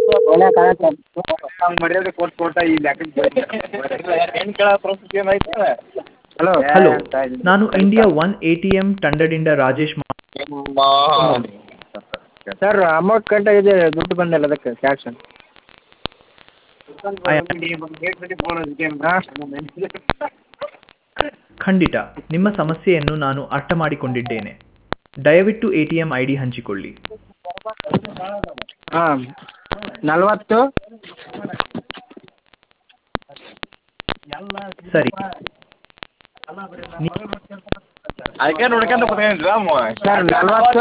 ಮರ್ಯಾದೆ ಕೊಟ್ಟ ಈ ಹಲೋ ಹಲೋ, ನಾನು ಇಂಡಿಯಾ ಒನ್ ATM ತಂಡದಿಂದ ರಾಜೇಶ್ ಸರ್ ಅಮೌಂಟ್ ಕಟ್ಟಾಗಿದೆ, ದುಡ್ಡು ಬಂದಿಲ್ಲ ಅದಕ್ಕೆ ಕ್ಯಾಶ್. ಖಂಡಿತ, ನಿಮ್ಮ ಸಮಸ್ಯೆಯನ್ನು ನಾನು ಅರ್ಥ ಮಾಡಿಕೊಂಡಿದ್ದೇನೆ. ದಯವಿಟ್ಟು ATM ID ಹಂಚಿಕೊಳ್ಳಿ. ಹಾಂ 40 ಸರಿ, ಅದಕ್ಕೆ ನೋಡ್ಕೊಂತ ಸರ್ 40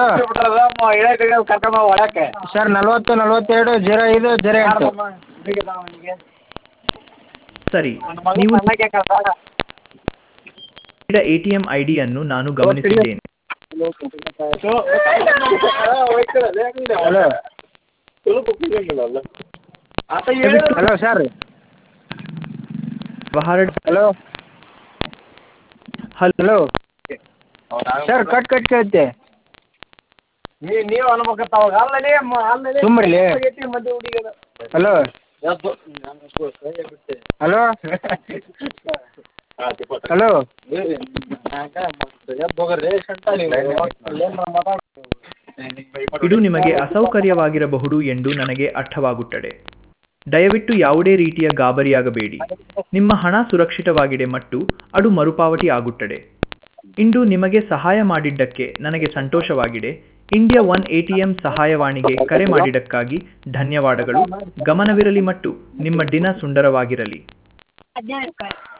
ಸರ್ 40 42 05 08. ಸರಿ, ನೀವು ATM ID ಯನ್ನು ನಾನು ಗಮನಿಸಿದ್ದೇನೆ. Hello sir. Hello hello sir, cut ಕೇಳುತ್ತೆ. ನೀವು ಅನ್ಬೇಕತ್ತಾವಾಗ ಸುಮ್ಮನೆ. ಹಲೋ ಹಲೋ ಹಲೋ ಇದು ನಿಮಗೆ ಅಸೌಕರ್ಯವಾಗಿರಬಹುದು ಎಂದು ನನಗೆ ಅರ್ಥವಾಗುತ್ತದೆ. ದಯವಿಟ್ಟು ಯಾವುದೇ ರೀತಿಯ ಗಾಬರಿಯಾಗಬೇಡಿ. ನಿಮ್ಮ ಹಣ ಸುರಕ್ಷಿತವಾಗಿದೆ ಮತ್ತು ಅದು ಮರುಪಾವತಿ ಆಗುತ್ತದೆ. ಇಂದು ನಿಮಗೆ ಸಹಾಯ ಮಾಡಿದ್ದಕ್ಕೆ ನನಗೆ ಸಂತೋಷವಾಗಿದೆ. ಇಂಡಿಯಾ ಒನ್ ATM ಸಹಾಯವಾಣಿಗೆ ಕರೆ ಮಾಡಿದ್ದಕ್ಕಾಗಿ ಧನ್ಯವಾದಗಳು. ಗಮನವಿರಲಿ ಮತ್ತು ನಿಮ್ಮ ದಿನ ಸುಂದರವಾಗಿರಲಿ.